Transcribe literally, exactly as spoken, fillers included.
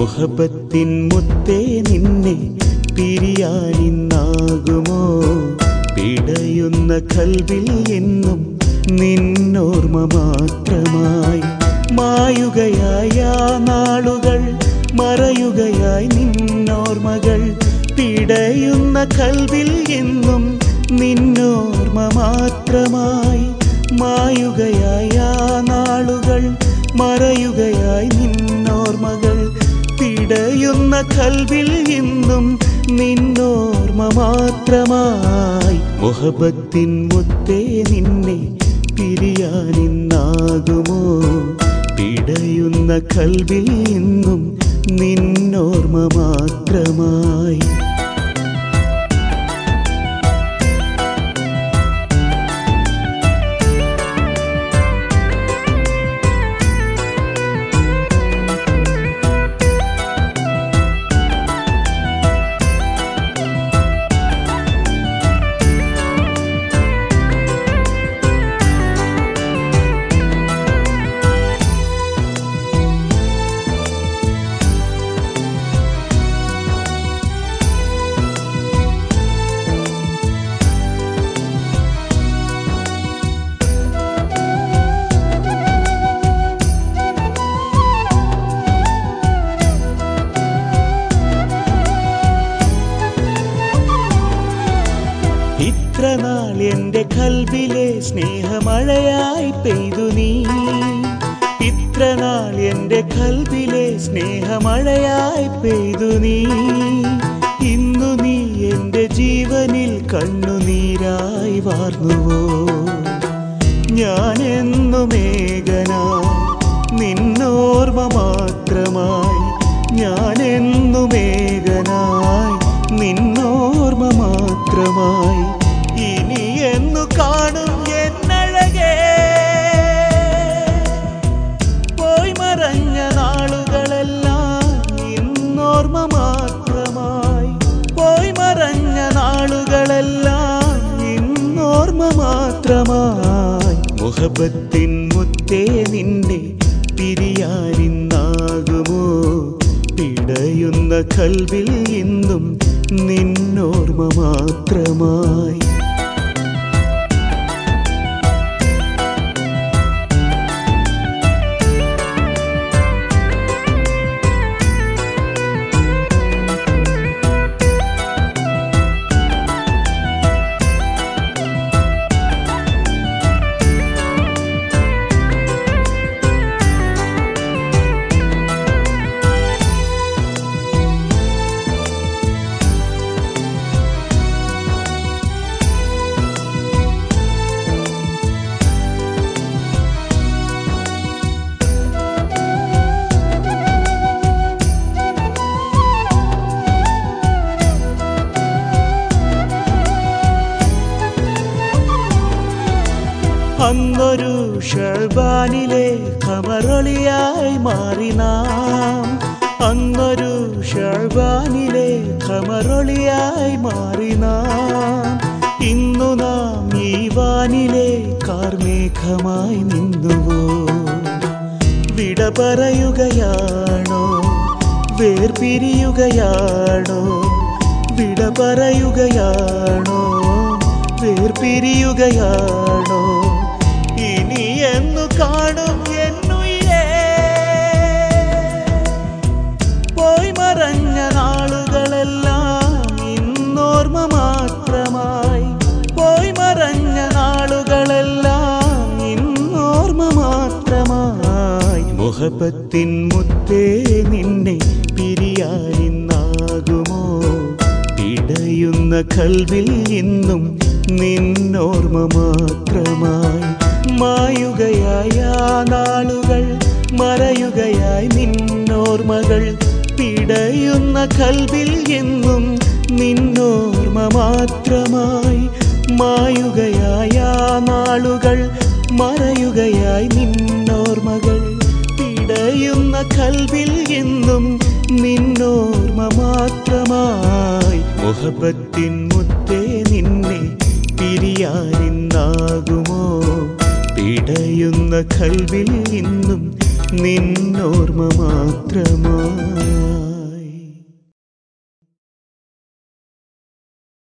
മുഹബത്തിൻ മുത്തേ നിന്നെ പിരിയാനിന്നാകുമോ? പിടയുന്ന കൽവിൽ എന്നും നിന്നോർമ്മ മാത്രമായി മായുകയായ നാളുകൾ, മറയുകയായി നിന്നോർമ്മകൾ. പിടയുന്ന കൽവിൽ എന്നും നിന്നോർമ്മ മാത്രമായി മായുകയായ നാളുകൾ, മറയുകയായി നിന്നോർമ്മകൾ. പിടയുന്ന കൽവിൽ എന്നും നിന്നോർമ്മ മാത്രമായി മുഹബത്തിൻ മുത്തേ നിന്നെ പിരിയാനിന്നാകുമോ? പിടയുന്ന കൽവിൽ എന്നും നിന്നോർമ്മ മാത്രമായി. ഇത്രനാൾ എൻ്റെ കൽബിലെ സ്നേഹമഴയായി പെയ്തു നീ. ഇത്രനാൾ എൻ്റെ കൽബിലെ സ്നേഹമഴയായി പെയ്തു നീ. ഇന്നു നീ എൻ്റെ ജീവനിൽ കണ്ണുനീരായി വാർന്നുവോ? ഞാനെന്നും ഏകനായി നിന്നോർമ്മ മാത്രമായി. ഞാനെന്നും ഏകനായി നിന്നോർമ്മ മാത്രമായി. ഇനി എന്നു കാണും എന്നഴകേ? പോയി മറഞ്ഞ നാളുകളെല്ലാം ഇന്നോർമ്മ മാത്രമായി. പോയി മറഞ്ഞ നാളുകളെല്ലാം ഇന്നോർമ്മ മാത്രമായി മുഹബത്തിൻ മുത്തേ നിന്നെ പിരിയാനിന്നാകുമോ? പിടയുന്ന കൽവിൽ ഇന്നും നിന്നോർമ്മ മാത്രമായി. അന്നൊരു ഷഅബാനിലെ ഖമറൊളിയായി മാറി നാം. അന്നൊരു ഷഅബാനിലെ ഖമറൊളിയായി മാറി നാം. ഇന്നു നാം ഈ വാനിലെ കാർമേഘമായി നിന്നുവോ? വിട പറയുകയാണോ? വേർപിരിയുകയാണോ? വിട പറയുകയാണോ? വേർപിരിയുകയാണോ? ഇനി എന്നു കാണും എന്നുയിരേ? പോയി മറഞ്ഞ നാളുകളെല്ലാം ഇന്നോർമ്മ മാത്രമായി. പോയി മറഞ്ഞ നാളുകളെല്ലാം ഇന്നോർമ്മ മാത്രമായി മുഹബത്തിൻ മുത്തേ നിന്നെ പിരിയാനിന്നാകുമോ? പിടയുന്ന കൽവിൽ ഇന്നും നിന്നോർമ്മ മാത്രമായി മായുകയായ നാളുകൾ, മറയുകയായി നിന്നോർമ്മകൾ. പിടയുന്ന കൽവിൽ എന്നും നിന്നോർമ്മ മാത്രമായി മായുകയായ നാളുകൾ, മറയുകയായി നിന്നോർമ്മകൾ. പിടയുന്ന കൽവിൽ എന്നും നിന്നോർമ്മ മാത്രമായി മുഹബത്തിൻ മുത്തേ നിന്നെ പിരിയാനിന്നാകുമോ? പിടയുന്ന കൽവിൽ ഇന്നും നിന്നോർമ്മ മാത്രമായി.